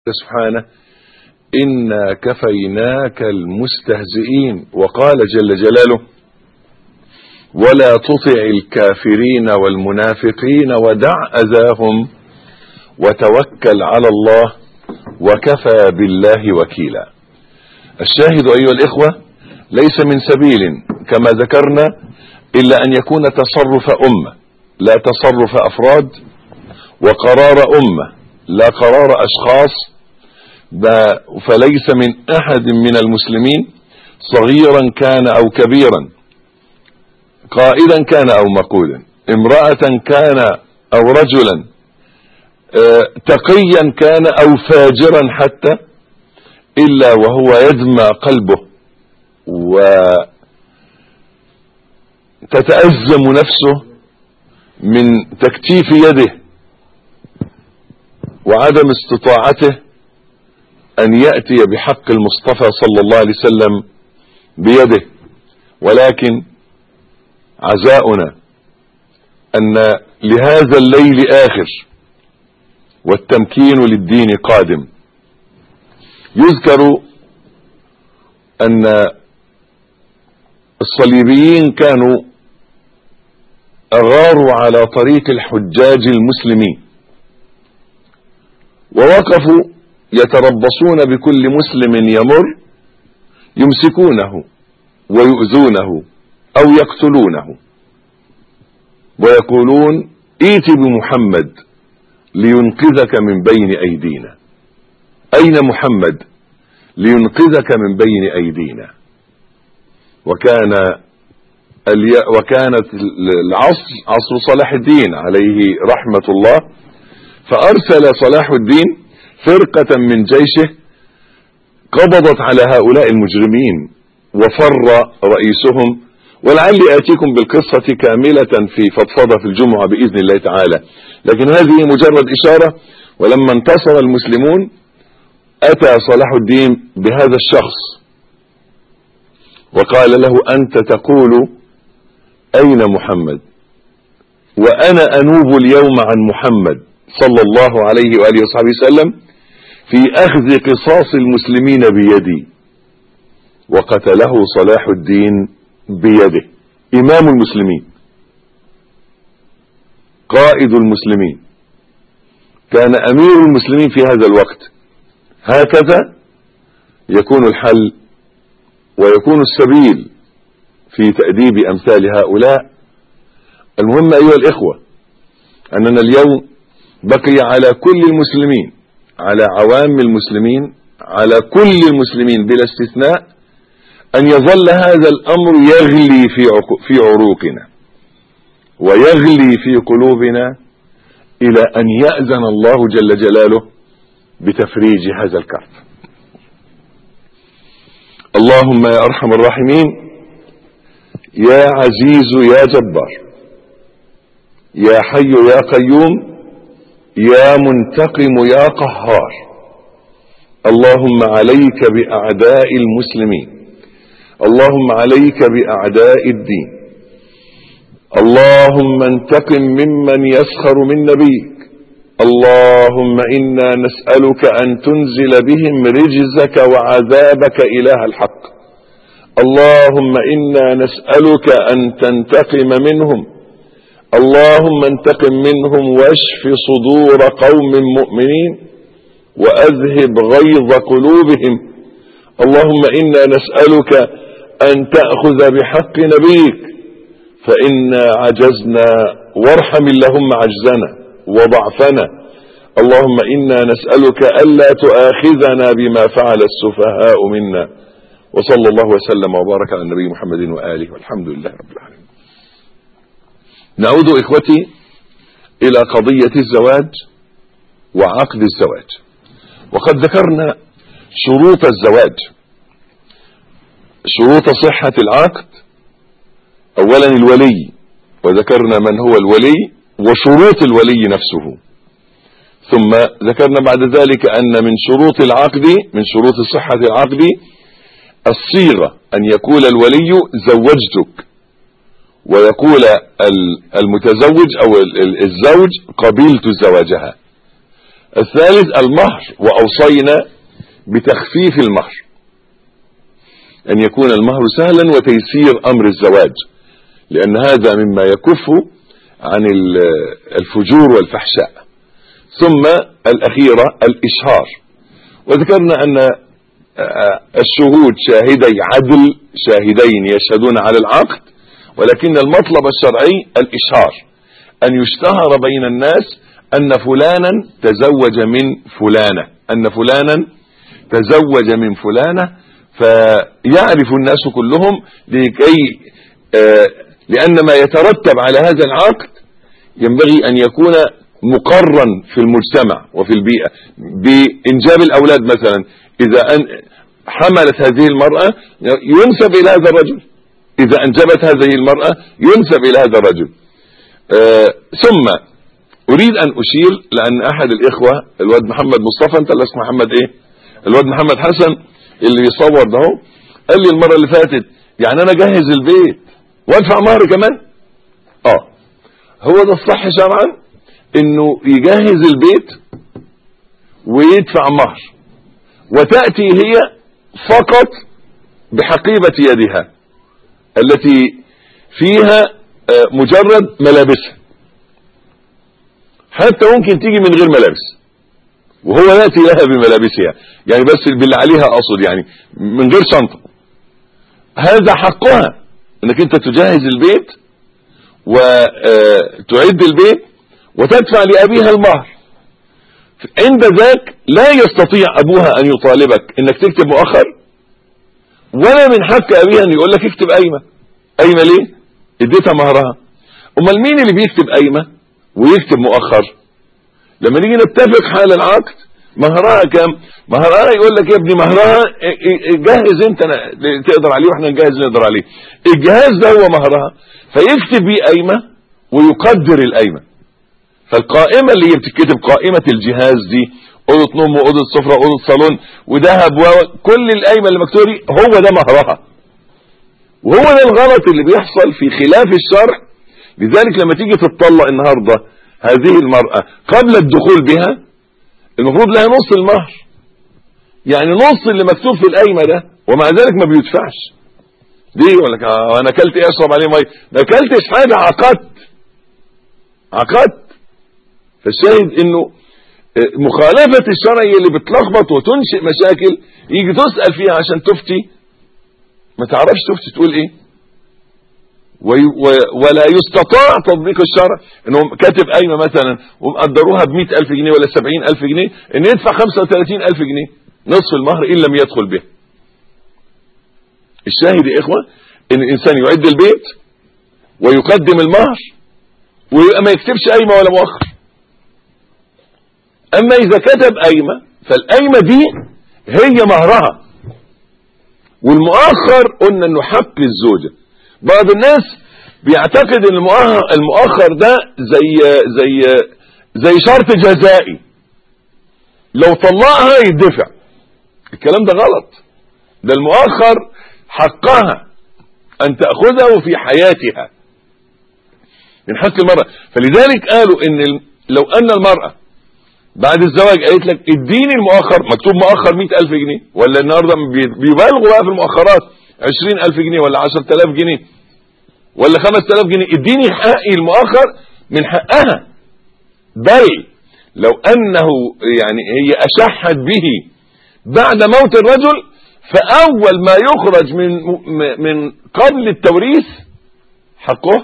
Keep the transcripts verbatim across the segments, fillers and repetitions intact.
سبحانه إنا كفيناك المستهزئين، وقال جل جلاله ولا تطع الكافرين والمنافقين ودع أذاهم وتوكل على الله وكفى بالله وكيلا. الشاهد أيها الإخوة ليس من سبيل كما ذكرنا إلا أن يكون تصرف أمة لا تصرف أفراد، وقرار أمة لا قرار أشخاص، فليس من أحد من المسلمين صغيرا كان أو كبيرا، قائدا كان أو مقولا، امرأة كان أو رجلا، تقيا كان أو فاجرا حتى، إلا وهو يدمى قلبه وتتأزم نفسه من تكتيف يده وعدم استطاعته أن يأتي بحق المصطفى صلى الله عليه وسلم بيده. ولكن عزاؤنا أن لهذا الليل آخر والتمكين للدين قادم. يذكر أن الصليبيين كانوا أغاروا على طريق الحجاج المسلمين، ووقفوا يتربصون بكل مسلم يمر، يمسكونه ويؤذونه أو يقتلونه، ويقولون ائت بمحمد لينقذك من بين أيدينا. أين محمد لينقذك من بين أيدينا؟ وكان وكانت العصر عصر صلاح الدين عليه رحمة الله، فأرسل صلاح الدين فرقة من جيشه قبضت على هؤلاء المجرمين وفر رئيسهم، ولعلي آتيكم بالقصة كاملة في فضفضة في الجمعة بإذن الله تعالى، لكن هذه مجرد إشارة. ولما انتصر المسلمون أتى صلاح الدين بهذا الشخص وقال له أنت تقول أين محمد، وأنا أنوب اليوم عن محمد صلى الله عليه وآله وصحبه وسلم في أخذ قصاص المسلمين بيدي. وقتله صلاح الدين بيده، إمام المسلمين، قائد المسلمين، كان أمير المسلمين في هذا الوقت. هكذا يكون الحل ويكون السبيل في تأديب أمثال هؤلاء. المهم أيها الإخوة أننا اليوم بقي على كل المسلمين، على عوام المسلمين، على كل المسلمين بلا استثناء، أن يظل هذا الأمر يغلي في في عروقنا ويغلي في قلوبنا إلى أن يأذن الله جل جلاله بتفريج هذا الكرب. اللهم يا أرحم الراحمين، يا عزيز يا جبار، يا حي يا قيوم، يا منتقم يا قهار، اللهم عليك بأعداء المسلمين، اللهم عليك بأعداء الدين، اللهم انتقم ممن يسخر من نبيك، اللهم إنا نسألك أن تنزل بهم رجزك وعذابك إله الحق، اللهم إنا نسألك أن تنتقم منهم، اللهم انتقم منهم واشف صدور قوم مؤمنين وأذهب غيظ قلوبهم، اللهم إنا نسألك أن تأخذ بحق نبيك فإنا عجزنا، وارحم اللهم عجزنا وضعفنا، اللهم إنا نسألك ألا تؤاخذنا بما فعل السفهاء منا. وصلى الله وسلم وبارك على النبي محمد وآله، والحمد لله رب العالمين. نعود إخوتي إلى قضية الزواج وعقد الزواج، وقد ذكرنا شروط الزواج، شروط صحة العقد. أولا الولي، وذكرنا من هو الولي وشروط الولي نفسه، ثم ذكرنا بعد ذلك أن من شروط العقد، من شروط صحة العقد الصيغة، أن يقول الولي زوجتك، ويقول المتزوج أو الزوج قبلت زواجها. الثالث المهر، وأوصينا بتخفيف المهر، أن يكون المهر سهلا وتيسير أمر الزواج، لأن هذا مما يكف عن الفجور والفحشاء. ثم الأخيرة الإشهار، وذكرنا أن الشهود شاهدي عدل، شاهدين يشهدون على العقد، ولكن المطلب الشرعي الإشهار، أن يشتهر بين الناس أن فلانا تزوج من فلانة، أن فلانا تزوج من فلانة، فيعرف الناس كلهم، لكي آه لأن ما يترتب على هذا العقد ينبغي أن يكون مقرا في المجتمع وفي البيئة، بإنجاب الأولاد مثلا. إذا أن حملت هذه المرأة ينسب إلى هذا الرجل، إذا أنجبت هذه المرأة ينسب إلى هذا الرجل. آه ثم أريد أن أشير، لأن أحد الإخوة الواد محمد مصطفى، أنت اللي اسمه محمد إيه؟ الواد محمد حسن اللي يصور ده، قال لي المرة اللي فاتت يعني أنا جهز البيت وادفع مهر كمان. آه هو ده الصح شرعا، إنه يجهز البيت ويدفع مهر، وتأتي هي فقط بحقيبة يدها التي فيها مجرد ملابسها، حتى ممكن تيجي من غير ملابس وهو يأتي لها بملابسها، يعني بس باللي عليها أقصد، يعني من غير شنطة. هذا حقها، انك انت تجهز البيت وتعد البيت وتدفع لأبيها المهر. عند ذاك لا يستطيع أبوها أن يطالبك انك تكتب مؤخر، ولا من حق أبيها أن يقول لك اكتب قايمة. قايمة ليه؟ اديتها مهرها. امال مين اللي بيكتب قايمة ويكتب مؤخر؟ لما نيجي نتفق حال العقد مهرها كام؟ مهرها يقول لك يا ابني مهرها جهز انت تقدر عليه واحنا نجهز نقدر عليه. الجهاز ده هو مهرها، فيكتب بيه قايمة ويقدر القايمة. فالقائمة اللي هي بتتكتب قائمة الجهاز دي، اوضه نوم واوضه سفره واوضه صالون وذهب وكل القايمة اللي مكتوبه دي، هو ده مهرها. وهو ده الغلط اللي بيحصل في خلاف الشرع. لذلك لما تيجي تتطلق النهارده هذه المرأة قبل الدخول بها، المفروض لها نص المهر، يعني نص اللي مكتوب في القايمة ده، ومع ذلك ما بيدفعش. ليه؟ يقول لك اه انا اكلت ايه اشرب عليه ميه؟ ما اكلتش حاجه، عقدت عقدت. فالشاهد انه مخالفة الشرع اللي بتلخبط وتنشئ مشاكل، يجي تسأل فيها عشان تفتي ما تعرفش تفتي تقول ايه، ولا يستطاع تطبيق الشرع. انهم كاتب قايمة مثلا ومقدروها بمئة الف جنيه ولا سبعين الف جنيه، ان يدفع خمسة وثلاثين الف جنيه نصف المهر ان لم يدخل به. الشاهد يا اخوة ان الانسان يعد البيت ويقدم المهر وما يكتبش قايمة ولا مؤخر. اما اذا كتب قايمة فالقايمة دي هي مهرها، والمؤخر قلنا انه حق الزوجة. بعض الناس بيعتقد ان المؤخر ده زي زي زي شرط جزائي، لو طلقها يدفع. الكلام ده غلط. ده المؤخر حقها ان تأخذه في حياتها من حق المرأة. فلذلك قالوا ان لو ان المرأة بعد الزواج قالت لك اديني المؤخر، مكتوب مؤخر مئة الف جنيه، ولا النهارده بيبالغوا بقى في المؤخرات عشرين الف جنيه ولا عشرة الاف جنيه ولا خمسة الاف جنيه، اديني حقي المؤخر، من حقها. بل لو انه يعني هي اشحت به بعد موت الرجل، فاول ما يخرج من من قبل التوريث حقه.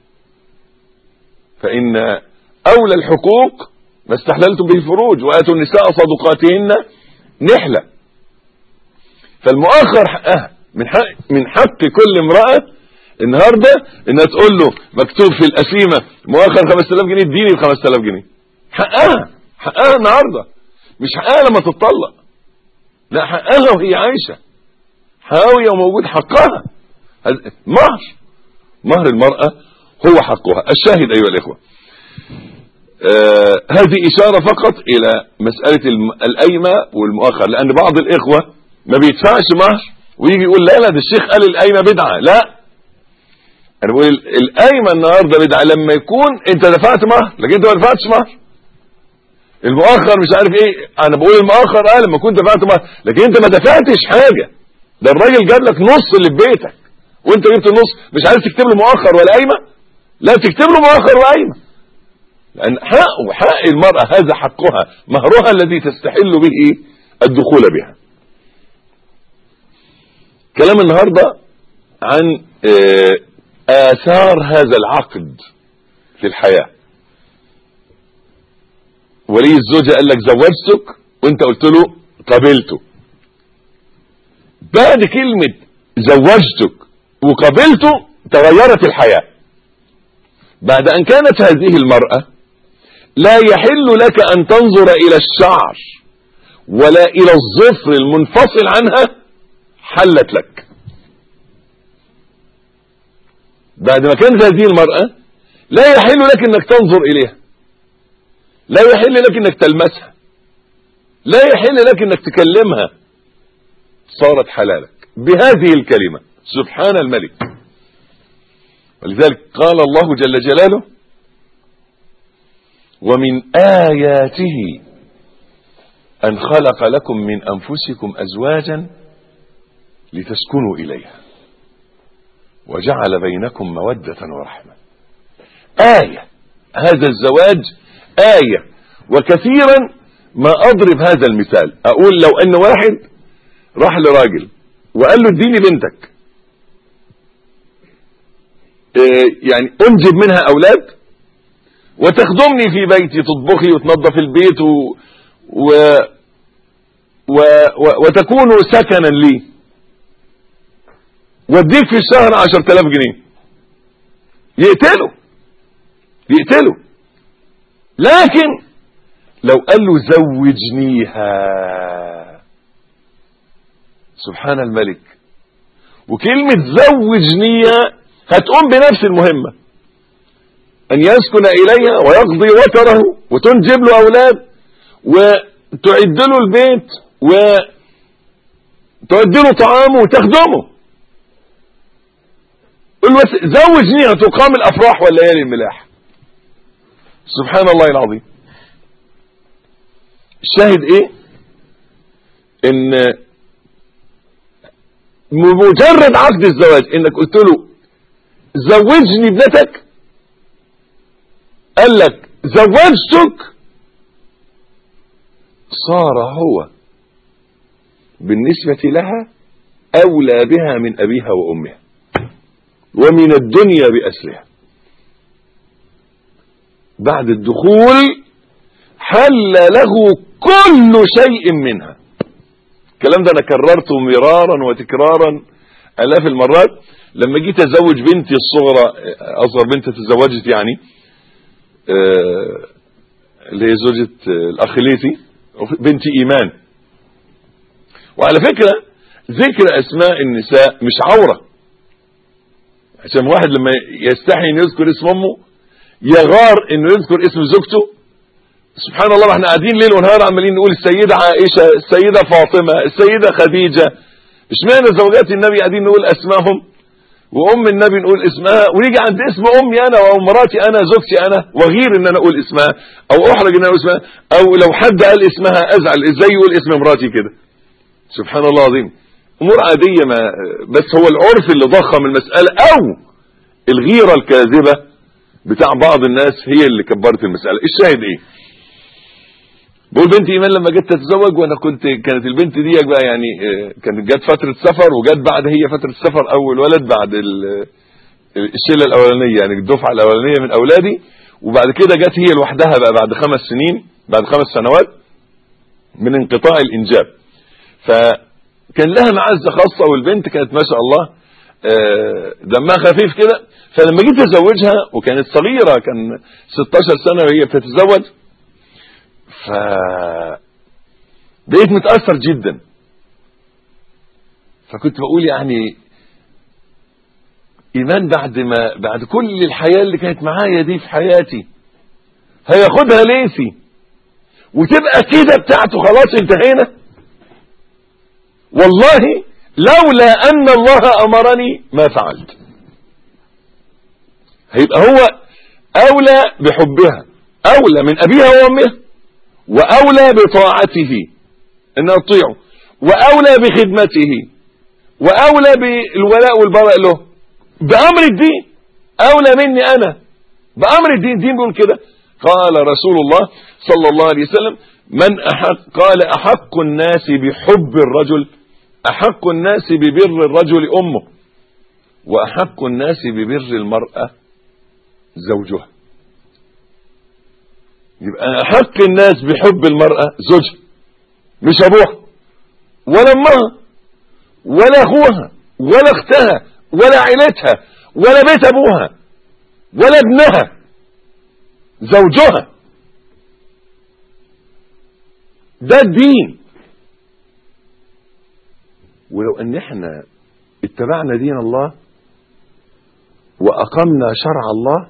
فان اولى الحقوق ما استحللتم به الفروج واتوا النساء صدقاتهن نحلة. فالمؤخر حقها، من حق من حق كل امرأة النهاردة انها تقول له مكتوب في القسيمة مؤخر خمسة الاف جنيه، اديني ال خمسة الاف جنيه. حقها حقها النهاردة، مش حقها لما تتطلق، لا حقها وهي عايشة حاوية وموجود حقها. مهر مهر المرأة هو حقها. الشاهد ايها الاخوة، آه هذه إشارة فقط إلى مسألة القايمة والمؤخر، لأن بعض الإخوة ما بيدفعش مهر ويجي يقول لا لا ده الشيخ قال القايمة بدعة. لا، أنا بقول القايمة النهاردة بدعة لما يكون أنت دفعت مهر، لكن أنت ما دفعتش مهر. المؤخر مش عارف ايه. انا بقول المؤخر اه لما كنت دفعت مؤخر، لكن انت ما دفعتش حاجه. ده الراجل جاب لك نص اللي في بيتك وانت جبت النص، مش عايز تكتب له مؤخر ولا قايمه؟ لا، تكتب له مؤخر وقايمه، لان حقه حق المراه، هذا حقها، مهرها الذي تستحل به الدخول بها. كلام النهارده عن آثار هذا العقد في الحياه. ولي الزوجه قال لك زوجتك وانت قلت له قبلته. بعد كلمه زوجتك وقبلته تغيرت الحياه. بعد ان كانت هذه المراه لا يحل لك ان تنظر الى الشعر ولا الى الظفر المنفصل عنها، حلت لك. بعد ما كانت هذه المرأة لا يحل لك انك تنظر اليها، لا يحل لك انك تلمسها، لا يحل لك انك تكلمها، صارت حلالك بهذه الكلمة سبحان الملك. ولذلك قال الله جل جلاله: ومن آياته أن خلق لكم من أنفسكم أزواجا لتسكنوا إليها وجعل بينكم مودة ورحمة. آية، هذا الزواج آية. وكثيرا ما أضرب هذا المثال، أقول لو أن واحد راح لراجل وقال له اديني بنتك، يعني أنجب منها أولاد وتخدمني في بيتي، تطبخي وتنظف البيت و... و... و... و... وتكون سكنا لي، واديك في الشهر عشر تلاف جنيه، يقتله يقتله. لكن لو قال له زوجنيها، سبحان الملك، وكلمة زوجنيها هتقوم بنفس المهمة، أن يسكن إليها ويقضي وتره وتنجب له أولاد وتعد له البيت وتعد له طعامه وتخدمه. قل بس زوجنيها، تقام الأفراح والليالي الملاح. سبحان الله العظيم. الشاهد إيه؟ إن بمجرد عقد الزواج إنك قلت له زوجني ابنتك، قال لك زوجتك، صار هو بالنسبة لها أولى بها من أبيها وأمها ومن الدنيا بأسرها. بعد الدخول حل له كل شيء منها. الكلام ده أنا كررته مرارا وتكرارا آلاف المرات. لما جيت أزوج بنتي الصغرى، أصغر بنت تزوجت يعني، اللي هي زوجة الأخ ليثي، بنتي إيمان. وعلى فكرة ذكر أسماء النساء مش عورة، عشان واحد لما يستحي أن يذكر اسم أمه يغار أنه يذكر اسم زوجته. سبحان الله، احنا قاعدين ليل ونهار عمالين نقول السيدة عائشة، السيدة فاطمة، السيدة خديجة. اشمعنى زوجات النبي قاعدين نقول أسمائهم، وام النبي نقول اسمها، ويجي عند اسم امي انا ومراتي انا زوجتي انا وغير ان انا اقول اسمها، او احرج ان انا اقول اسمها، او لو حد قال اسمها ازعل، ازاي يقول اسم مراتي كده؟ سبحان الله العظيم. امور عاديه، ما بس هو العرف اللي ضخم المساله، او الغيره الكاذبه بتاع بعض الناس هي اللي كبرت المساله. الشاهد ايه؟ بقول بنتي ايمان لما جت تتزوج، وانا كنت كانت البنت دي بقى يعني كانت جت فتره سفر، وجت بعد هي فتره سفر اول ولد بعد الشله الاولانيه، يعني الدفعه الاولانيه من اولادي، وبعد كده جت هي لوحدها بقى بعد خمس سنين، بعد خمس سنوات من انقطاع الانجاب. فكان لها معزه خاصه، والبنت كانت ما شاء الله دمها خفيف كده. فلما جيت ازوجها وكانت صغيره، كان ستاشر سنه وهي بتتزوج، ف بقيت متأثر جدا. فكنت بقول يعني إيمان بعد ما بعد كل الحياة اللي كانت معايا دي في حياتي هياخدها ليثي وتبقى كده بتاعته، خلاص انتهينا. والله لولا أن الله أمرني ما فعلت. هيبقى هو أولى بحبها، أولى من أبيها وأمها، وأولى بطاعته أن أطيعه، وأولى بخدمته، وأولى بالولاء والبراء له بأمر الدين، أولى مني أنا بأمر الدين. الدين بيقول كده. قال رسول الله صلى الله عليه وسلم: من أحق قال أحق الناس بحب الرجل أحق الناس ببر الرجل أمه، وأحق الناس ببر المرأة زوجها. يبقى أحق الناس بحب المرأة زوجها، مش أبوها ولا أمها ولا أخوها ولا أختها ولا عيلتها ولا بيت أبوها ولا ابنها، زوجها. ده الدين. ولو ان احنا اتبعنا دين الله واقمنا شرع الله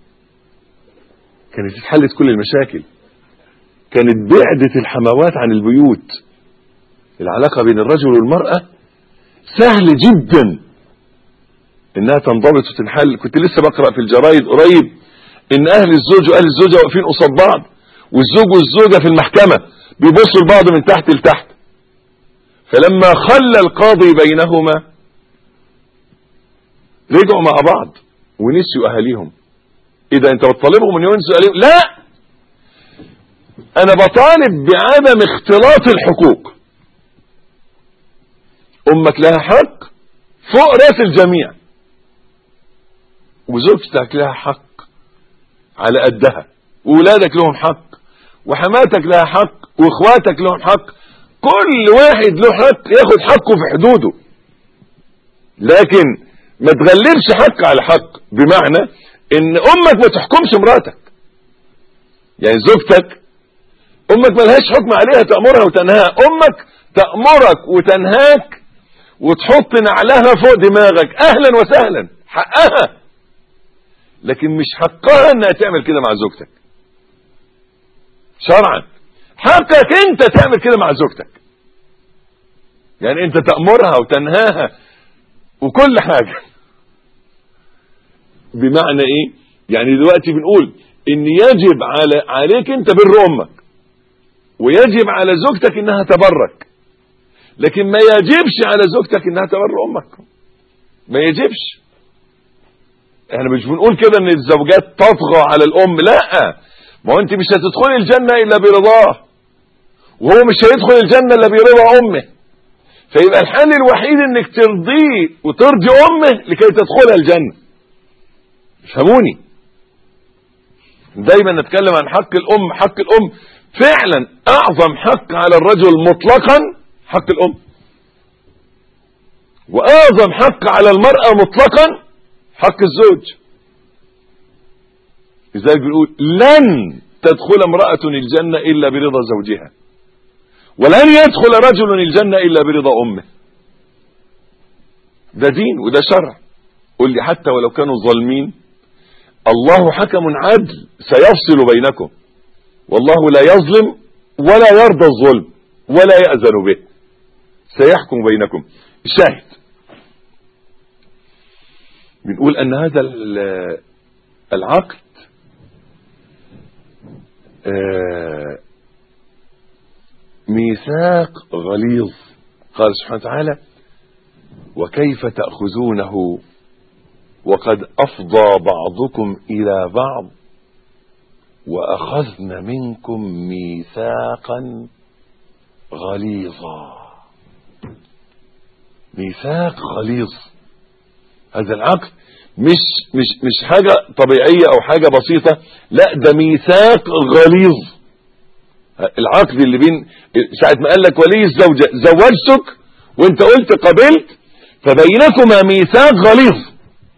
كانت اتحلت كل المشاكل، كانت بعدت الحموات عن البيوت. العلاقة بين الرجل والمرأة سهل جدا انها تنضبط وتنحل. كنت لسه بقرأ في الجرايد قريب ان اهل الزوج واهل الزوجة واقفين قصاد بعض، والزوج والزوجة في المحكمة بيبصوا لبعض من تحت لتحت، فلما خلى القاضي بينهما رجعوا مع بعض ونسيوا اهاليهم. ايه ده، انت بتطالبهم ان ينسوا اهاليهم؟ لا، انا بطالب بعدم اختلاط الحقوق. امك لها حق فوق راس الجميع، وزوجتك لها حق على قدها، وولادك لهم حق، وحماتك لها حق، واخواتك لهم حق. كل واحد له حق ياخد حقه في حدوده، لكن ما تغلبش حق على حق. بمعنى ان امك ما تحكمش مراتك، يعني زوجتك امك ما لهاش حكم عليها تأمرها وتنهاها. امك تأمرك وتنهاك وتحط نعلها فوق دماغك، اهلا وسهلا، حقها، لكن مش حقها انها تعمل كده مع زوجتك شرعا. حقك انت تعمل كده مع زوجتك، يعني انت تأمرها وتنهاها وكل حاجة. بمعنى ايه؟ يعني دلوقتي بنقول ان يجب على عليك انت بر امك، ويجب على زوجتك انها تبرك، لكن ما يجبش على زوجتك انها تبر امك، ما يجبش. احنا مش بنقول كده ان الزوجات تطغى على الام، لا، ما هو انت مش هتدخلي الجنة الا برضاه، وهو مش هيدخل الجنة الا برضا امه، فيبقى الحل الوحيد انك ترضيه وترضي امه لكي تدخلها الجنة. فهموني، دايما نتكلم عن حق الام. حق الام فعلا اعظم حق على الرجل مطلقا حق الام، واعظم حق على المرأة مطلقا حق الزوج. لذلك بنقول لن تدخل امرأة الجنة الا برضا زوجها، ولن يدخل رجل الجنة الا برضا امه. ده دين وده شرع. قل لي حتى ولو كانوا ظالمين الله حكم عدل سيفصل بينكم، والله لا يظلم ولا يرضى الظلم ولا يأذن به، سيحكم بينكم. الشاهد بنقول ان هذا العقد ميثاق غليظ. قال سبحانه وتعالى: وكيف تأخذونه وقد أفضى بعضكم إلى بعض وأخذن منكم ميثاقا غليظا. ميثاق غليظ. هذا العقد مش مش مش حاجة طبيعية أو حاجة بسيطة، لا، ده ميثاق غليظ. العقد اللي بين ساعة ما قال لك ولي الزوجة زوجتك وانت قلت قبلت، فبينكما ميثاق غليظ.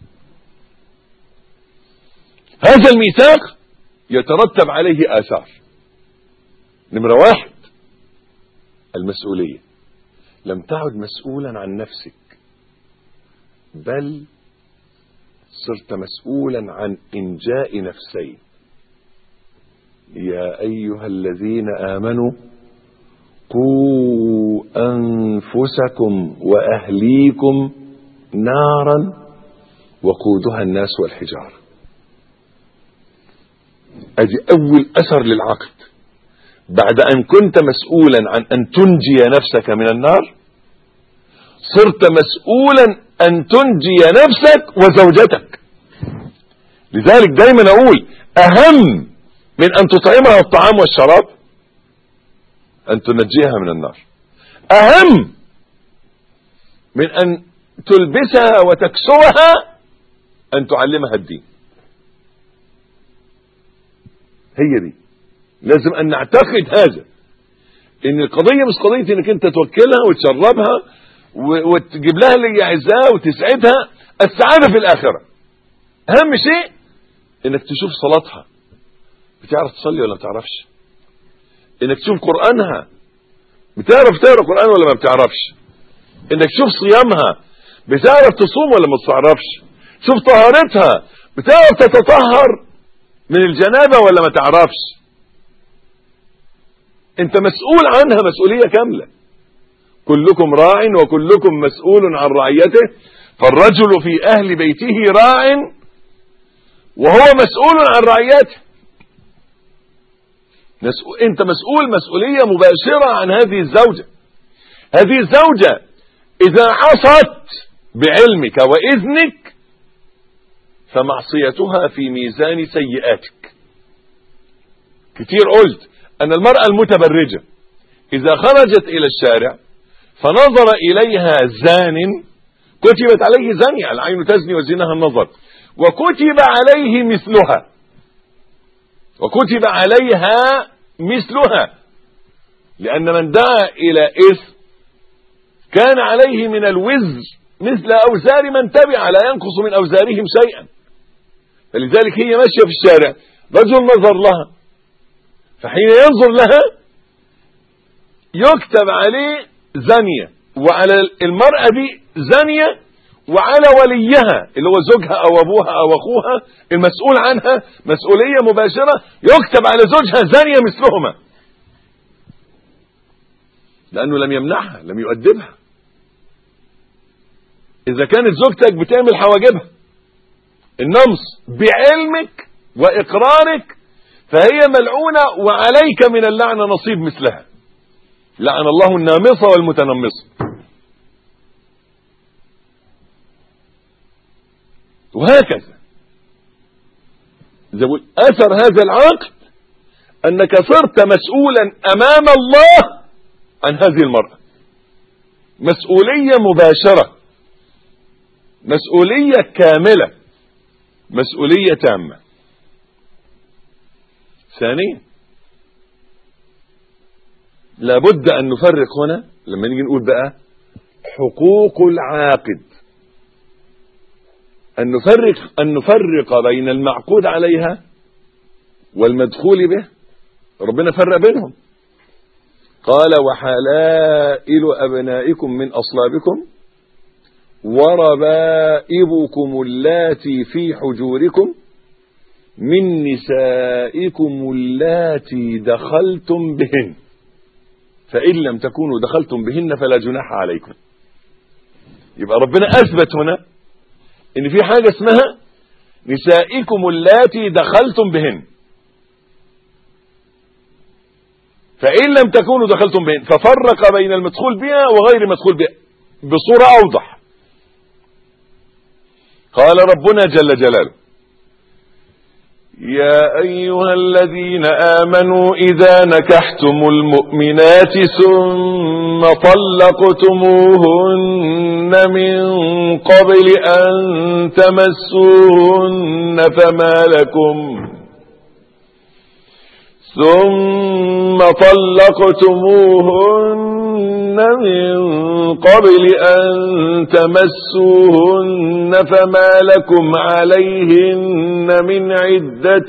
هذا الميثاق يترتب عليه آثار. نمرة واحد، المسؤولية. لم تعد مسؤولا عن نفسك، بل صرت مسؤولا عن إنجاء نفسين. يا أيها الذين آمنوا قوا أنفسكم وأهليكم نارا وقودها الناس والحجارة. أدي أول أثر للعقد. بعد أن كنت مسؤولا عن أن تنجي نفسك من النار، صرت مسؤولا أن تنجي نفسك وزوجتك. لذلك دايما أقول أهم من أن تطعمها الطعام والشراب أن تنجيها من النار، أهم من أن تلبسها وتكسوها أن تعلمها الدين. هي دي لازم أن نعتقد هذا، إن القضية مش قضية إنك أنت توكلها وتشربها وتجيب لها اللي يعزها وتسعدها. السعادة في الآخرة. أهم شيء إنك تشوف صلاتها بتعرف تصلي ولا ما بتعرفش، إنك تشوف قرآنها بتعرف تقرأ قرآن ولا ما بتعرفش، إنك تشوف صيامها بتعرف تصوم ولا ما بتعرفش، شوف طهارتها بتعرف تتطهر من الجنابة ولا ما تعرفش. انت مسؤول عنها مسؤولية كاملة. كلكم راع وكلكم مسؤول عن رعيته، فالرجل في اهل بيته راع وهو مسؤول عن رعيته. انت مسؤول مسؤولية مباشرة عن هذه الزوجة. هذه الزوجة اذا عصت بعلمك واذنك فمعصيتها في ميزان سيئاتك. كتير قلت أن المرأة المتبرجة إذا خرجت إلى الشارع فنظر إليها زان كتبت عليه زانية، العين تزني وزنها النظر، وكتب عليه مثلها، وكتب عليها مثلها، لأن من دعا إلى إثم كان عليه من الوزر مثل أوزار من تبع لا ينقص من أوزارهم شيئا. فلذلك هي ماشية في الشارع رجل نظر لها، فحين ينظر لها يكتب عليه زانية، وعلى المرأة دي زانية، وعلى وليها اللي هو زوجها أو أبوها أو أخوها المسؤول عنها مسؤولية مباشرة يكتب على زوجها زانية مثلهما، لأنه لم يمنعها لم يؤدبها. إذا كانت زوجتك بتعمل حواجبها النمص بعلمك وإقرارك فهي ملعونة وعليك من اللعنة نصيب مثلها. لعن الله النامصة والمتنمصة. وهكذا أثر هذا العقد أنك صرت مسؤولا أمام الله عن هذه المرأة مسؤولية مباشرة، مسؤولية كاملة، مسؤولية تامة. ثانيا لابد أن نفرق هنا لما نيجي نقول بقى حقوق العاقد، أن نفرق أن نفرق بين المعقود عليها والمدخول به. ربنا فرق بينهم، قال وحلائل أبنائكم من أصلابكم وربائبكم اللاتي في حجوركم من نسائكم اللاتي دخلتم بهن فإن لم تكونوا دخلتم بهن فلا جناح عليكم. يبقى ربنا أثبت هنا إن في حاجة اسمها نسائكم اللاتي دخلتم بهن، فإن لم تكونوا دخلتم بهن، ففرق بين المدخول بها وغير المدخول بها بصورة أوضح. قال ربنا جل جلاله يا أيها الذين آمنوا إذا نكحتم المؤمنات ثم طلقتموهن من قبل أن تمسوهن فما لكم ثم طلقتموهن من قبل أن تمسوهن فما لكم عليهن من عدة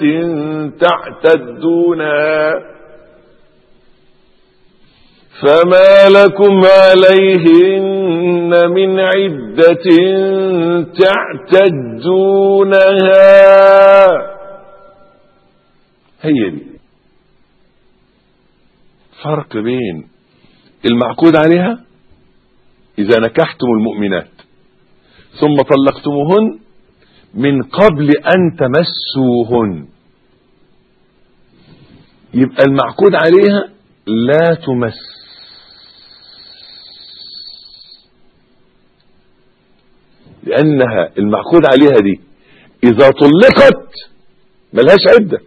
تعتدونها فما لكم عليهن من عدة تعتدونها. هي دي فرق بين المعقود عليها إذا نكحتم المؤمنات ثم طلقتموهن من قبل أن تمسوهن، يبقى المعقود عليها لا تمس، لأنها المعقود عليها دي إذا طلقت ملهاش عدة.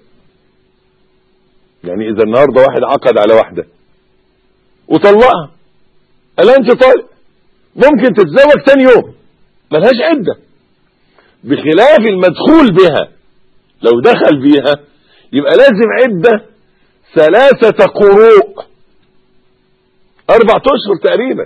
يعني إذا النهاردة واحد عقد على واحدة وطلقها، قال أنت طالق، ممكن تتزوج تاني يوم، ملهاش عدة. بخلاف المدخول بها، لو دخل بيها يبقى لازم عدة ثلاثة قروء، أربعة أشهر تقريبا.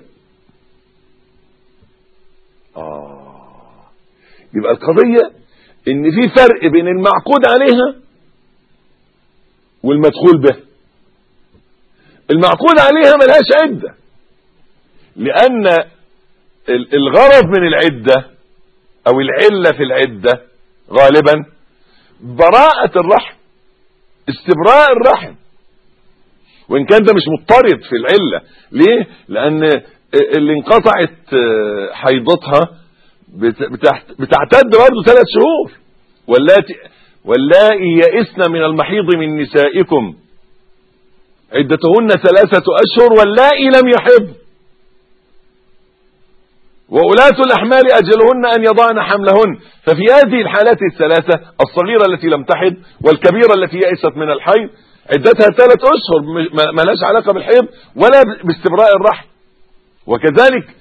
آه يبقى القضية إن في فرق بين المعقود عليها والمدخول به. المعقود عليها ملهاش عدة، لأن الغرض من العدة أو العلة في العدة غالبا براءة الرحم، استبراء الرحم، وإن كان ده مش مضطرد في العلة. ليه؟ لأن اللي انقطعت حيضتها بتعتد برضه ثلاث شهور. واللاتي واللائي يئسن من المحيض من نسائكم عدتهن ثلاثة أشهر واللائي لم يحض وأولاة الأحمال أجلهن أن يضعن حملهن. ففي هذه الحالات الثلاثة، الصغيرة التي لم تحض والكبيرة التي يئست من الحيض، عدتها ثلاث أشهر، ما لهاش علاقة بالحيض ولا باستبراء الرحم. وكذلك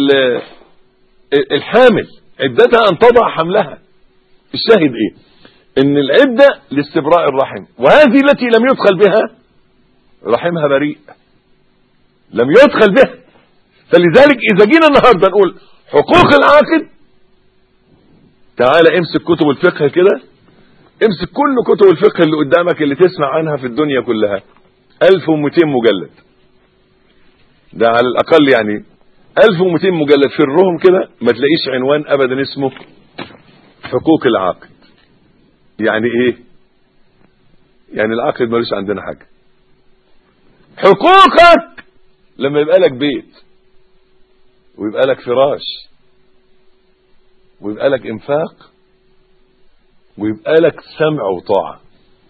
الحامل عدتها أن تضع حملها. الشاهد إيه؟ إن العدة لاستبراء الرحم، وهذه التي لم يدخل بها رحمها بريء، لم يدخل بها. فلذلك إذا جينا النهارده نقول حقوق العاقد، تعال امسك كتب الفقه كده، امسك كل كتب الفقه اللي قدامك اللي تسمع عنها في الدنيا كلها، ألف ومئتين مجلد، ده على الأقل يعني ألف ومئتين مجلد، في الرهم كده ما تلاقيش عنوان أبدا اسمه حقوق العاقد. يعني إيه؟ يعني العاقد مالوش عندنا حاجة. حقوقك لما يبقى لك بيت، ويبقى لك فراش، ويبقى لك انفاق، ويبقى لك سمع وطاعة.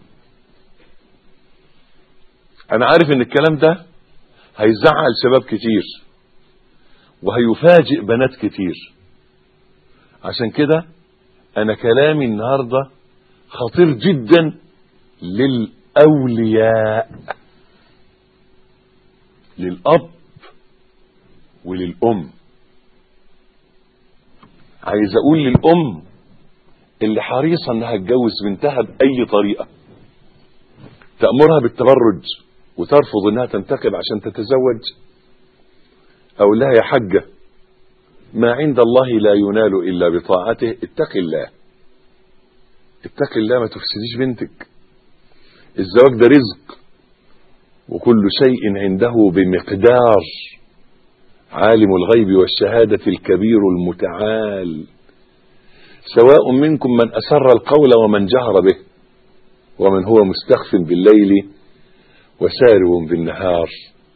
انا عارف ان الكلام ده هيزعل شباب كتير وهيفاجئ بنات كتير، عشان كده انا كلامي النهاردة خطير جدا للأولياء، للأب وللأم. عايز اقول للأم اللي حريصة انها تجوز بنتها بأي طريقة، تأمرها بالتبرج وترفض انها تنتقب عشان تتزوج، او لها يا حجة ما عند الله لا ينال الا بطاعته، اتق الله، اتق الله، ما تفسديش بنتك. الزواج ده رزق، وكل شيء عنده بمقدار، عالم الغيب والشهادة الكبير المتعال، سواء منكم من أسر القول ومن جهر به، ومن هو مستخف بالليل وسارب بالنهار.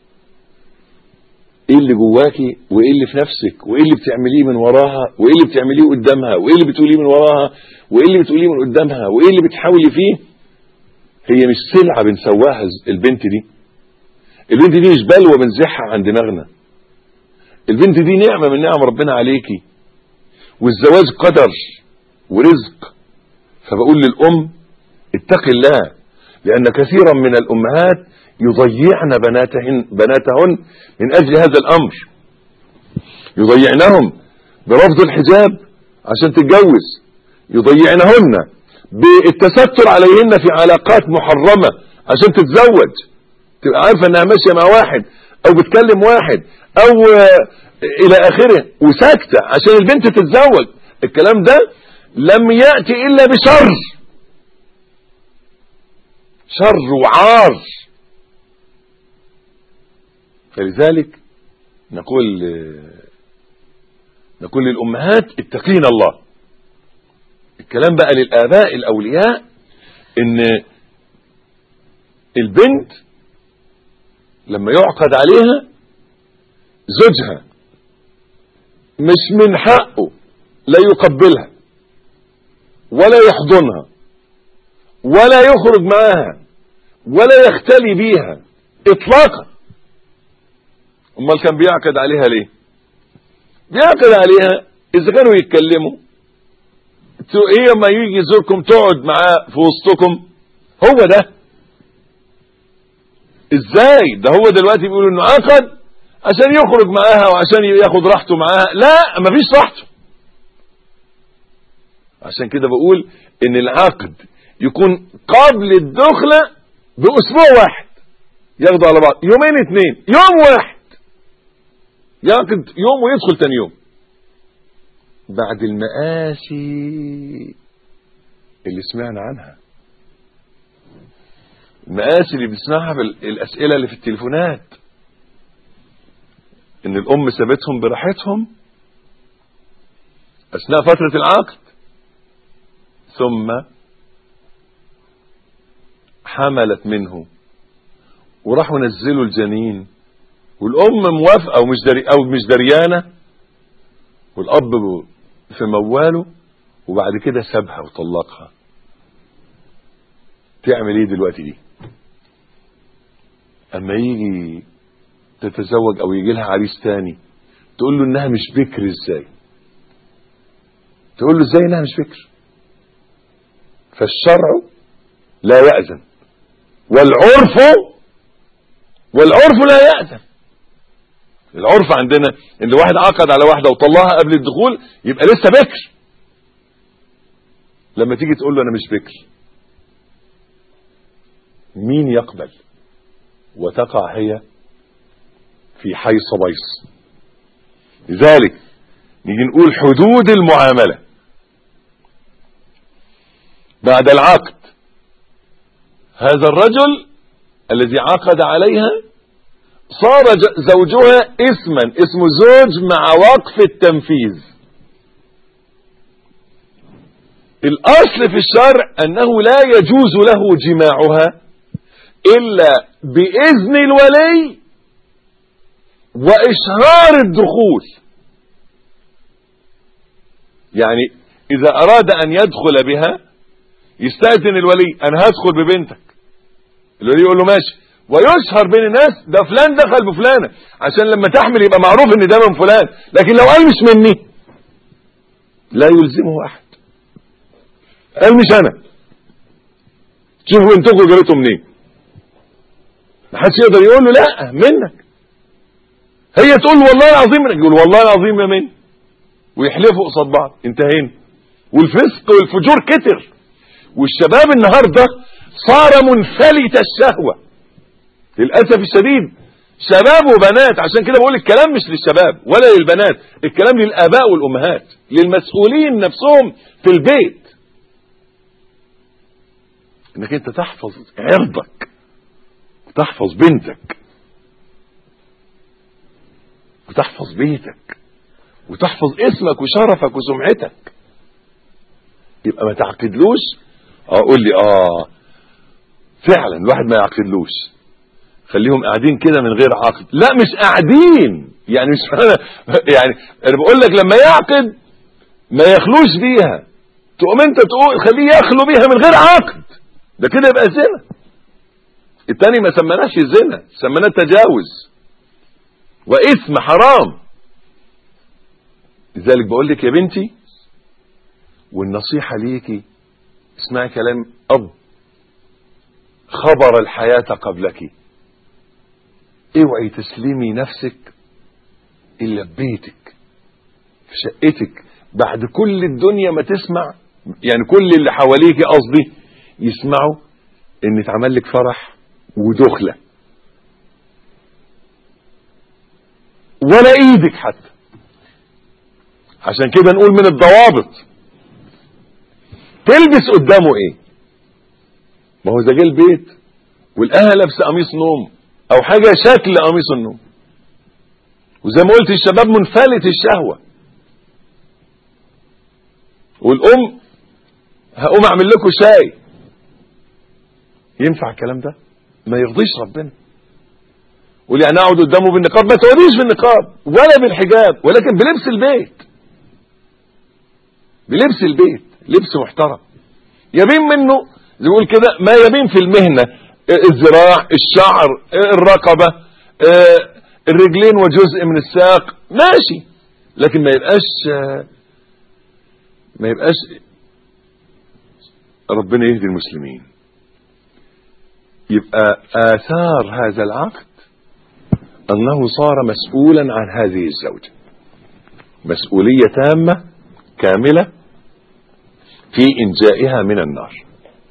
ايه اللي جواكي وايه اللي في نفسك وايه اللي بتعمليه من وراها وايه اللي بتعمليه قدامها وايه اللي بتقوليه من وراها وايه اللي بتقوليه من قدامها وايه اللي بتحاولي فيه، هي مش سلعة بنسواها. البنت دي البنت دي مش بلوى بنزحها عن دماغنا، البنت دي نعمة من نعم ربنا عليكي، والزواج قدر ورزق. فبقول للأم اتق الله، لأن كثيرا من الأمهات يضيعن بناتهن, بناتهن من أجل هذا الأمر، يضيعنهم برفض الحجاب عشان تتجوز، يضيعنهن بالتستر عليهن في علاقات محرمة عشان تتزوج، تبقى عارفة انها ماشية مع واحد او بتكلم واحد او الى اخره وساكتة عشان البنت تتزوج. الكلام ده لم يأتي الا بشر، شر وعار. فلذلك نقول نقول للأمهات اتقين الله. الكلام بقى للآباء الأولياء، ان البنت لما يعقد عليها زوجها مش من حقه لا يقبلها ولا يحضنها ولا يخرج معاها ولا يختلي بيها اطلاقا. امال كان بيعقد عليها ليه؟ بيعقد عليها اذا كانوا يتكلموا، ايه ما يجي يزوركم تقعد معاه في وسطكم، هو ده. ازاي ده؟ هو دلوقتي بيقول انه عقد عشان يخرج معاها وعشان ياخد راحته معاها. لا، مفيش راحته. عشان كده بقول ان العقد يكون قبل الدخلة باسبوع واحد، ياخدوا على بعض يومين اتنين، يوم واحد يعقد يوم ويدخل تاني يوم، بعد المآسي اللي سمعنا عنها، المآسي اللي بنسمعها بالاسئلة اللي في التليفونات، ان الام سابتهم براحتهم اثناء فترة العقد، ثم حملت منه وراحوا نزلوا الجنين، والام موافقه او مش دري او مش دريانه، والاب في مواله، وبعد كده سابها وطلقها. تعمل ايه دلوقتي دي؟ اما يجي تتزوج او يجي لها عريس تاني تقول له انها مش بكر ازاي؟ تقول له ازاي انها مش بكر؟ فالشرع لا يأذن، والعرف والعرف لا يأذن. العرف عندنا ان واحد عقد على واحدة وطلعها قبل الدخول يبقى لسه بكر. لما تيجي تقول له انا مش بكر، مين يقبل؟ وتقع هي في حيص بيص. لذلك نيجي نقول حدود المعاملة بعد العقد. هذا الرجل الذي عقد عليها صار زوجها اسما، اسم زوج مع وقف التنفيذ. الأصل في الشرع أنه لا يجوز له جماعها إلا بإذن الولي وإشهار الدخول. يعني إذا أراد أن يدخل بها يستأذن الولي، أنا هدخل ببنتك، الولي يقول له ماشي، ويشهر بين الناس ده فلان دخل بفلانة، عشان لما تحمل يبقى معروف ان ده من فلان. لكن لو قال مش مني لا يلزمه احد. قال مش انا، شوفوا انتوا جريتوا منين، محدش يقدر يقول له لا منك. هي تقول والله العظيم منك، يقول والله العظيم ما مني، ويحلفوا قصاد بعض، انتهينا. والفسق والفجور كتر، والشباب النهارده صار منفلت الشهوة للأسف الشديد، شباب وبنات. عشان كده بقول الكلام مش للشباب ولا للبنات، الكلام للآباء والأمهات، للمسؤولين نفسهم في البيت، انك انت تحفظ عرضك وتحفظ بنتك وتحفظ بيتك وتحفظ اسمك وشرفك وسمعتك. يبقى ما تعقدلوش. اقول لي اه فعلا الواحد ما يعقدلوش، خليهم قاعدين كده من غير عقد. لا مش قاعدين، يعني مش انا يعني انا بقول لك لما يعقد ما يخلوش بيها، تقوم انت تقول خليه يخلو بيها من غير عقد، ده كده يبقى زنا. التاني ما سمناش الزنا، سمناه التجاوز واثم حرام. لذلك بقول لك يا بنتي، والنصيحة ليكي، اسمعي كلام اب خبر الحياة قبلك. اوعي تسلمي نفسك الا ببيتك في شقتك، بعد كل الدنيا ما تسمع، يعني كل اللي حواليك قصدي يسمعوا ان اتعمل لك فرح ودخلة ولا ايدك حتى. عشان كده نقول من الضوابط تلبس قدامه ايه. ما هو اذا جه البيت والاهل لابسه قميص نوم او حاجه شكل قميص النوم، وزي ما قلت الشباب منفلت الشهوه، والام هقوم اعمل لكم شاي، ينفع الكلام ده؟ ما يرضيش ربنا. قول يعني اقعد قدامه بالنقاب، ما تقعديش بالنقاب ولا بالحجاب، ولكن بلبس البيت، بلبس البيت، لبس محترم يبين منه، زي يقول كده ما يبين في المهنه الذراع، الشعر، الرقبة، الرجلين وجزء من الساق، ماشي، لكن ما يبقاش ما يبقاش ربنا يهدي المسلمين. يبقى آثار هذا العقد أنه صار مسؤولا عن هذه الزوجة مسؤولية تامة كاملة في إنجائها من النار.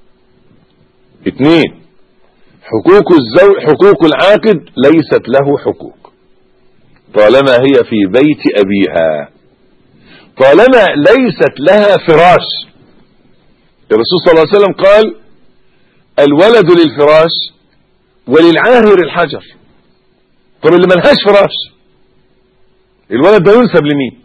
اثنين، حقوق الزوج حقوق العاقد ليست له حقوق طالما هي في بيت أبيها، طالما ليست لها فراش. الرسول صلى الله عليه وسلم قال: الولد للفراش وللعاهر الحجر. طب اللي ملهاش فراش، الولد ده ينسب لمين؟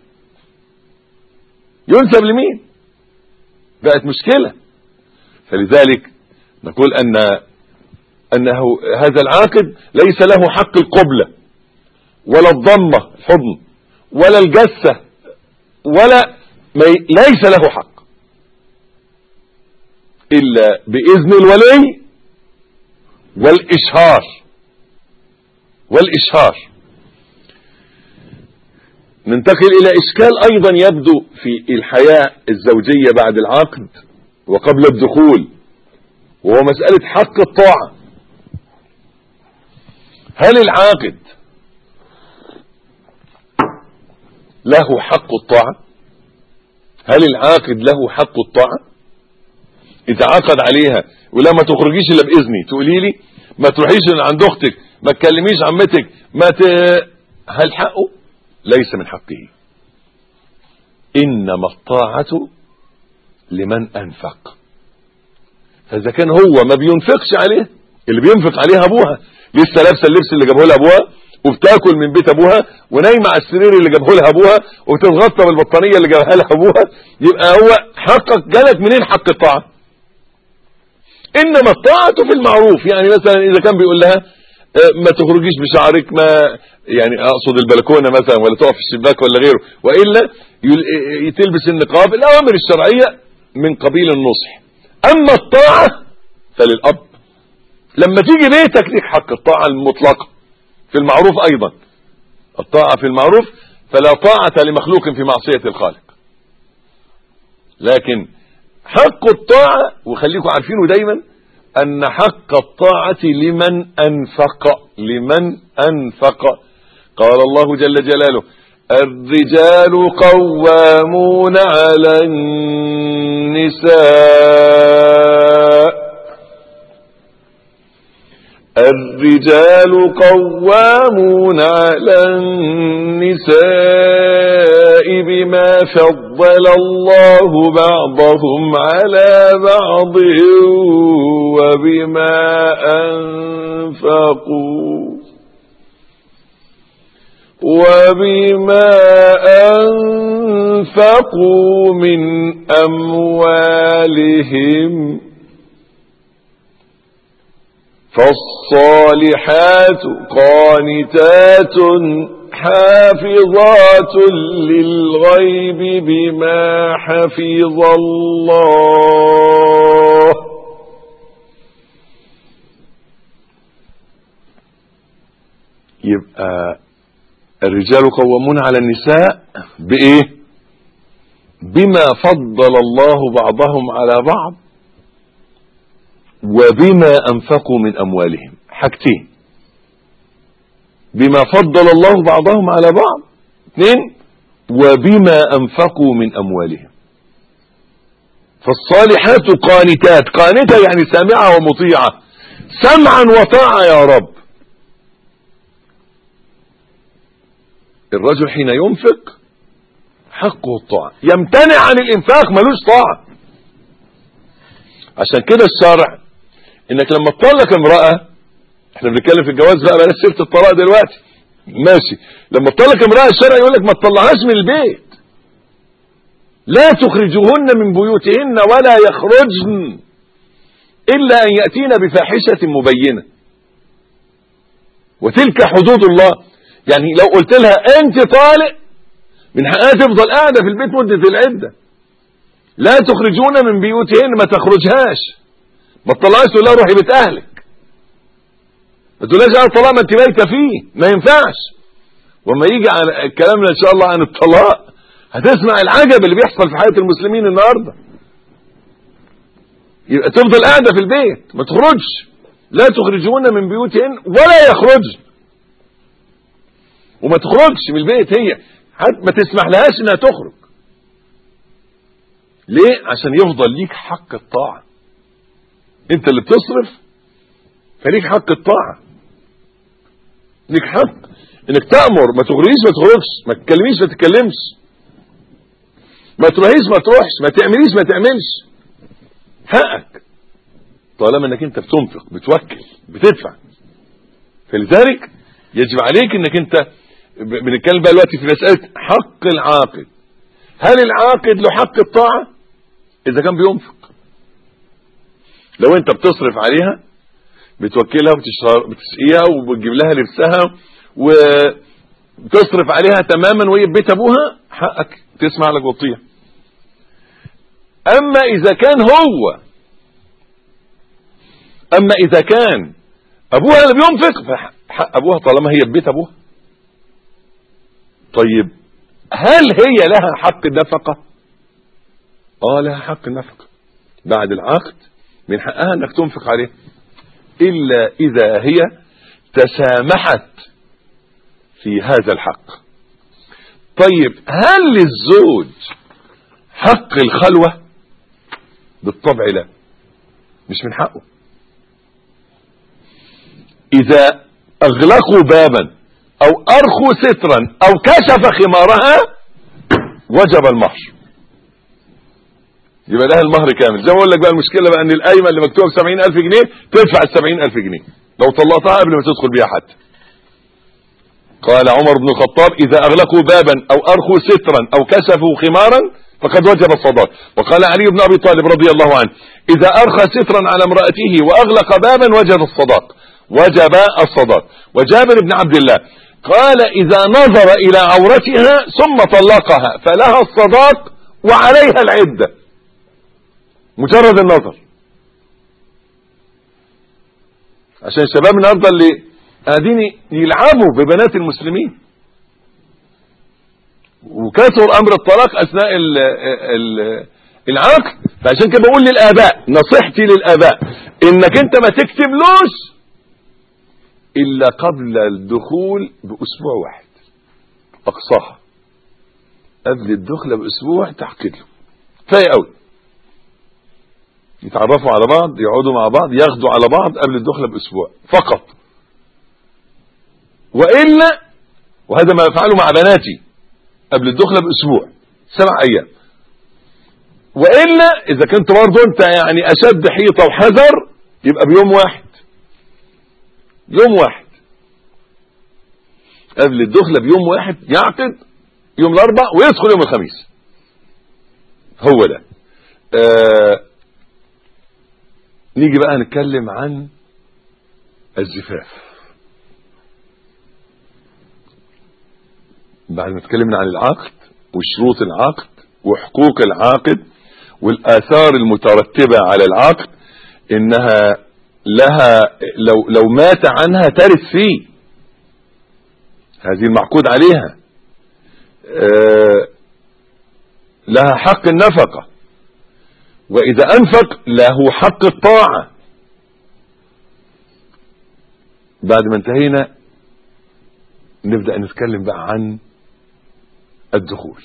ينسب لمين؟ بقت مشكلة. فلذلك نقول أن أنه هذا العاقد ليس له حق القبلة ولا الضمة الحضن ولا الجسة، ولا ليس له حق إلا بإذن الولي والإشهار والإشهار. ننتقل إلى إشكال أيضا يبدو في الحياة الزوجية بعد العقد وقبل الدخول، وهو مسألة حق الطاعة. هل العاقد له حق الطاعة؟ هل العاقد له حق الطاعة؟ إذا عقد عليها ولا ما تخرجيش إلا بإذني، تقولي لي ما تروحيش عند أختك، ما تكلميش عمتك، ما ت... هل حقه؟ ليس من حقه. إنما الطاعة لمن أنفق. فإذا كان هو ما بينفقش عليه، اللي بينفق عليها أبوها، لسه لابسه اللبس اللي جابه لها أبوها، وبتاكل من بيت أبوها، ونايمة على السرير اللي جابه لها أبوها، وتتغطى بالبطانية اللي جابها لها أبوها، يبقى هو حقك جالك منين حق الطاعة؟ إنما الطاعة في المعروف. يعني مثلا إذا كان بيقول لها ما تخرجيش بشعرك، ما يعني أقصد البلكونة مثلا، ولا تقف في الشباك ولا غيره، وإلا تلبس النقاب، الأوامر الشرعية من قبيل النصح. أما الطاعة فللأب. لما تيجي بيتك ليك حق الطاعة المطلقة في المعروف أيضا. الطاعة في المعروف، فلا طاعة لمخلوق في معصية الخالق. لكن حق الطاعة، وخليكم عارفينه دايما، أن حق الطاعة لمن أنفق لمن أنفق. قال الله جل جلاله: الرجال قوامون على النساء الرجال قوامون على النساء بما فضل الله بعضهم على بعض وبما أنفقوا وبما أنفقوا من أموالهم. فالصالحات قانتات حافظات للغيب بما حفظ الله. يبقى الرجال قوامون على النساء بإيه؟ بما فضل الله بعضهم على بعض وبما أنفقوا من أموالهم. حاجتين: بما فضل الله بعضهم على بعض، اثنين، وبما أنفقوا من أموالهم. فالصالحات قانتات، قانتة يعني سامعة ومطيعة، سمعا وطاعة يا رب. الرجل حين ينفق حقه الطاعة، يمتنع عن الإنفاق ملوش طاعة. عشان كده الشرع انك لما تطلق امرأة، احنا بنتكلم في الجواز بقى، بلاش سيرة الطلاق دلوقتي، ماشي، لما تطلق امرأة الشرع يقول لك ما تطلعهاش من البيت، لا تخرجوهن من بيوتهن ولا يخرجن الا ان يأتين بفاحشة مبينة، وتلك حدود الله. يعني لو قلت لها انت طالق، من حقها تفضل قاعدة في البيت مدة العدة. لا تخرجون من بيوتهن، ما تخرجهاش، ما تطلعش تقول لها روحي بيت اهلك، ما تقولهاش انا طلاق ما انت بايته فيه، ما ينفعش. وما يجي على كلامنا ان شاء الله عن الطلاق هتسمع العجب اللي بيحصل في حياة المسلمين النهارده. يبقى تفضل قاعده في البيت ما تخرجش، لا تخرجون من بيوتهن ولا يخرجن، وما تخرجش من البيت، هي ما تسمح لهاش انها تخرج. ليه؟ عشان يفضل ليك حق الطاعة. انت اللي بتصرف فليك حق الطاعة، ليك حق انك تأمر، ما تغريش ما تغرقش، ما تتكلميش ما تتكلمش، ما تروحيش ما تروحش، ما تعمليش ما تعملش. حقك طالما انك انت بتنفق بتوكل بتدفع. فلذلك يجب عليك انك انت، بنتكلم بقى دلوقتي في مسألة حق العاقد. هل العاقد له حق الطاعة؟ اذا كان بينفق. لو انت بتصرف عليها بتوكلها وبتسقيها وبتجيب لها لبسها وتصرف عليها تماما وهي بيت ابوها، حقك تسمع لك وتطيع. اما اذا كان هو اما اذا كان ابوها اللي بينفق فحق ابوها طالما هي بيت ابوها. طيب هل هي لها حق النفقة؟ اه لها حق النفقة بعد العقد، من حقها انك تنفق عليه، الا اذا هي تسامحت في هذا الحق. طيب هل للزوج حق الخلوة؟ بالطبع لا، مش من حقه. اذا اغلقوا بابا او ارخوا سترا او كشف خمارها وجب المهر، يبقى لها المهر كامل. زي ما اقول لك بقى المشكله بقى ان القايمه اللي مكتوبه بسبعين الف جنيه تدفع السبعين الف جنيه لو طلقتها قبل ما تدخل بيها حتى. قال عمر بن الخطاب اذا اغلقوا بابا او ارخوا سترا او كشفوا خمارا فقد وجب الصداق. وقال علي بن ابي طالب رضي الله عنه اذا ارخى سترا على امرأته واغلق بابا وجب الصداق وجب الصداق. وجابر بن عبد الله قال اذا نظر الى عورتها ثم طلقها فلها الصداق وعليها العدة، مجرد النظر. عشان الشباب النهارده اللي قاعدين يلعبوا ببنات المسلمين وكثر امر الطلاق اثناء ال ال العقد. فعشان كده بقول للاباء، نصيحتي للاباء انك انت ما تكتبلوش الا قبل الدخول باسبوع واحد اقصاها، قبل الدخله باسبوع تحكي له كفايه قوي. يتعرفوا على بعض، يقعدوا مع بعض، ياخدوا على بعض قبل الدخله باسبوع فقط. والا، وهذا ما افعله مع بناتي، قبل الدخله باسبوع سبع ايام. والا اذا كنت برضه انت يعني اشد حيطه وحذر يبقى بيوم واحد، يوم واحد قبل الدخله بيوم واحد يعقد يوم الاربعاء ويدخل يوم الخميس. هو ده. آه نيجي بقى نتكلم عن الزفاف. بعد ما اتكلمنا عن العقد وشروط العقد وحقوق العاقد والآثار المترتبة على العقد، انها لها لو لو مات عنها ترث فيه، هذه المعقود عليها. آه لها حق النفقة، واذا انفق له حق الطاعة. بعد ما انتهينا نبدأ نتكلم بقى عن الدخول،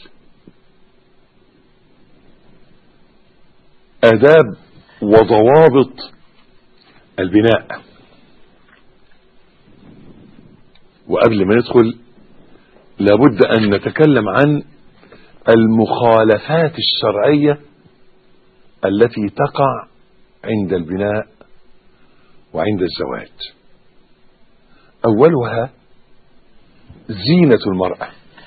آداب وضوابط البناء. وقبل ما ندخل لابد أن نتكلم عن المخالفات الشرعية التي تقع عند البناء وعند الزواج. أولها زينة المرأة.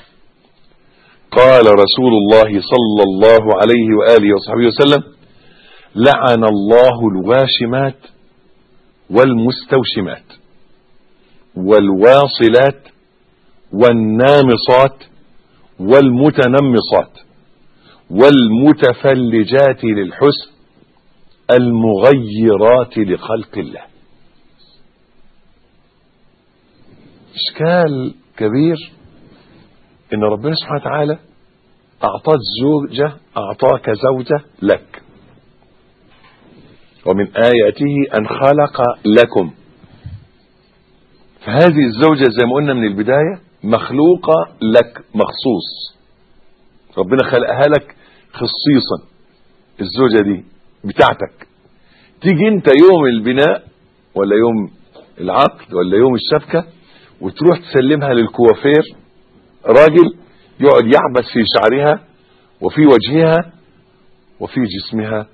قال رسول الله صلى الله عليه وآله وصحبه وسلم لعن الله الواشمات والمستوشمات والواصلات والنامصات والمتنمصات والمتفلجات للحسن المغيرات لخلق الله. إشكال كبير إن ربنا سبحانه وتعالى أعطاك زوجة، أعطاك زوجة لك، ومن آياته أن خلق لكم. فهذه الزوجة زي ما قلنا من البداية مخلوقة لك مخصوص، ربنا خلقها لك خصيصا. الزوجة دي بتاعتك، تيجي انت يوم البناء ولا يوم العقد ولا يوم الشبكة وتروح تسلمها للكوافير، راجل يقعد يعبث في شعرها وفي وجهها وفي جسمها،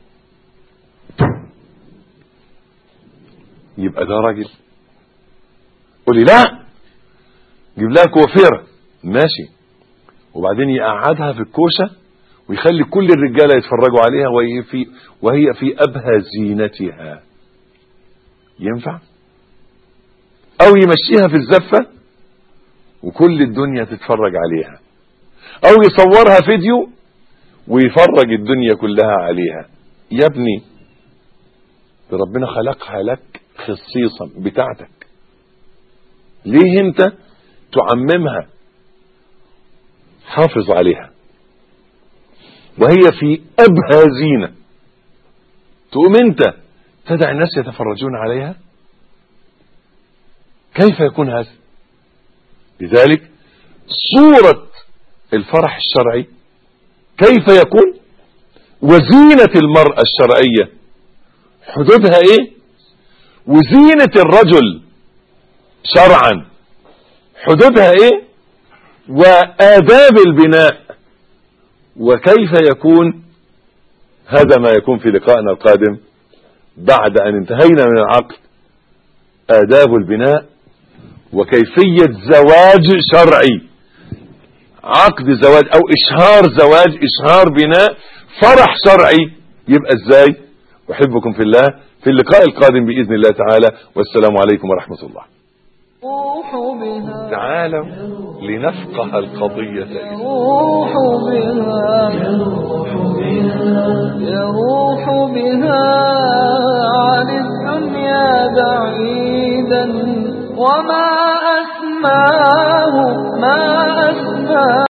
يبقى ده راجل؟ قولي لا، جيب لها كوافيرة ماشي، وبعدين يقعدها في الكوشة ويخلي كل الرجالة يتفرجوا عليها وهي في وهي في أبهى زينتها، ينفع؟ أو يمشيها في الزفة وكل الدنيا تتفرج عليها، أو يصورها فيديو ويفرج الدنيا كلها عليها. يا ابني ربنا خلقها لك خصيصا بتاعتك، ليه انت تعممها؟ حافظ عليها وهي في أبهى زينة، تقوم انت تدع الناس يتفرجون عليها؟ كيف يكون هذا؟ لذلك صورة الفرح الشرعي كيف يكون، وزينة المرأة الشرعية حدودها ايه، وزينة الرجل شرعا حدودها ايه، وآداب البناء. وكيف يكون هذا ما يكون في لقائنا القادم بعد أن انتهينا من العقد، آداب البناء وكيفية زواج شرعي، عقد زواج أو إشهار زواج، إشهار بناء، فرح شرعي يبقى إزاي. أحبكم في الله، في اللقاء القادم بإذن الله تعالى، والسلام عليكم ورحمة الله. تعالوا لنفقه القضية. يروح بها يروح بها عن الدنيا بعيدا، وما أسماه ما أسماه